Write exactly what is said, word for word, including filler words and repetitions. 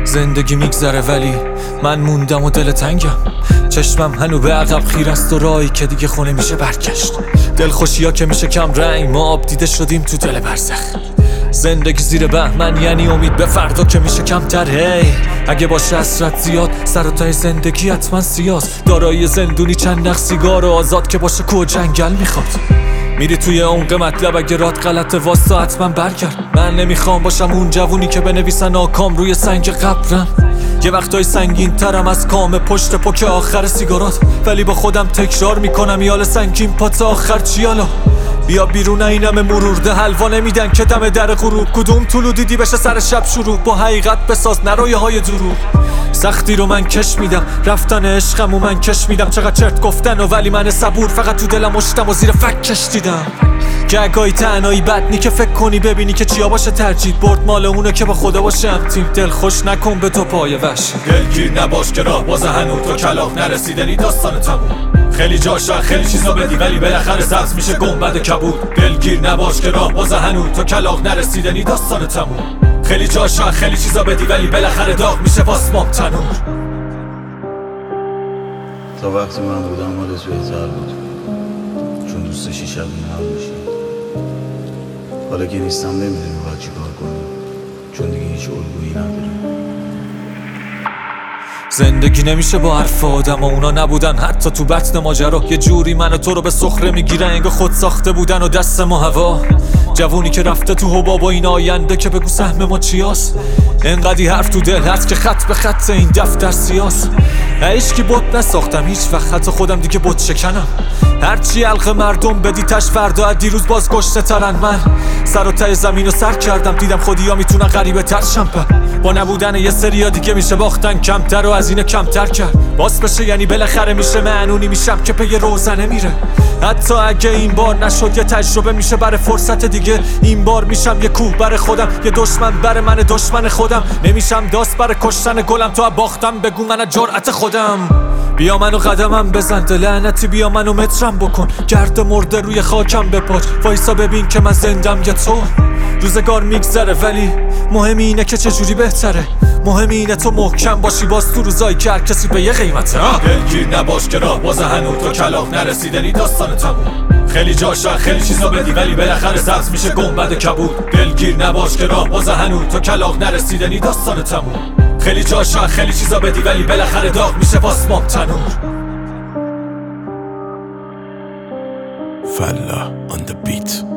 زندگی میگذره ولی من موندم و دل تنگم. چشمم هنو به عقب خیر است و راهی که دیگه خونه میشه برگشت. دلخوشی ها که میشه کم رنگ، ما آب دیده شدیم تو دل برزخ. زندگی زیر بهمن یعنی امید به فردا که میشه کمتر. هی اگه باشه حسرت زیاد، سر و ته زندگی حتما سیاست. دارایی زندونی چند نخ سیگار و آزاد که باشه کوه جنگل میخواد. میری توی عمق مطلب اگه رات غلطه واسه حتما برگرد. من نمیخوام باشم اون جوونی که بنویسن آکام روی سنگ قبرم. یه وقتای سنگین ترم از کام پشت پک آخر سیگارات، ولی با خودم تکرار میکنم یال سنگین پات آخر چیالا. بیا بیرون اینم مرورده حلوا نمیدن که دم در غروب. کدوم طلو دیدی بشه سر شب شروع، با حقیقت بساز نرویه های دروغ. سختی رو من کش میدم، رفتن عشقم و من کش میدم. چقدر چرت گفتن و ولی من صبور، فقط تو دلم مشتم و زیر فکش دیدم. گگای تنهایی بد نی که فکر کنی ببینی که چیا باشه ترجیح برد مال اونه که با خدا باشه هم تیم. دل خوش نکن به تو پای وش، دلگیر نباش که راه باز هنوز تو کلاغ نرسیدنی داستان تموم. خیلی جاشا خیلی چیزا بدی ولی بالاخره سبز میشه گنبد کبود. دلگیر نباش که راه باز هنوز تو کلاغ نرسیدنی داستان تموم. خیلی جاشا خیلی چیزا بدی ولی بالاخره داغ میشه پاسمام تنور. تا وقتی من بودم حالت بهتر بود، چون دوست داشتی شبیه هم باشی. حالا که نیستم نمیدونی باید چی کار کنی، چون دیگه هیچ الگویی نداری. زندگی نمیشه با حرف آدم و اونا نبودن حتی تو بطن ماجرا. یه جوری من و تو رو به سخره میگیرن انگار خود ساخته بودن و دست ما هوا. جوونی که رفته تو حباب و این آینده که بگو سهم ما چیاست. انقدی حرف تو دل هست که خط به خط این دفتر سیاست. عشقی بوت نساختم هیچ وقت، حتی خودم دیگه بوت شکنم. هرچی علق مردم بدی تش فردا از دیروز باز گشته ترن. من سر و ته زمین رو سر کردم، دیدم خودیا میتونن غریبه تر شمپه. با نبودن یه سریا دیگه میشه باختن کمتر و از اینه کمتر کرد. باز بشه یعنی بالاخره میشه معنونی میشم که پی روزنه میره. حتی اگه این بار نشد یه تجربه میشه برای فرصت دیگه. این بار میشم یه کوه بر خودم، یه دشمن بر من دشمن خودم. نمیشم داست برای کشتن گلم، تو باختم بگو من جرأت خودم. بیا منو قدمم بزن لعنتی، بیا منو مترم بکن. گرد مرده روی خاکم بپاچ، وایسا ببین که من زندم یا تو. روزگار میگذره ولی مهم اینه که چجوری بهتره. مهم اینه تو محکم باشی باز تو روزایی که هر کسی به یه قیمته. دلگیر نباش که راه باز هنوز تو کلاغ نرسیدنی داستان تموم. خیلی جاشا خیلی چیزا بدی ولی بالاخره سبز میشه گنبد کبود. دلگیر نباش که راه باز هنوز تو کلاغ نرسیدنی داستان تموم. خیلی جاشا خیلی چیزا بدی ولی بالاخره داغ میشه پاسمام تنور. Falla on the beat.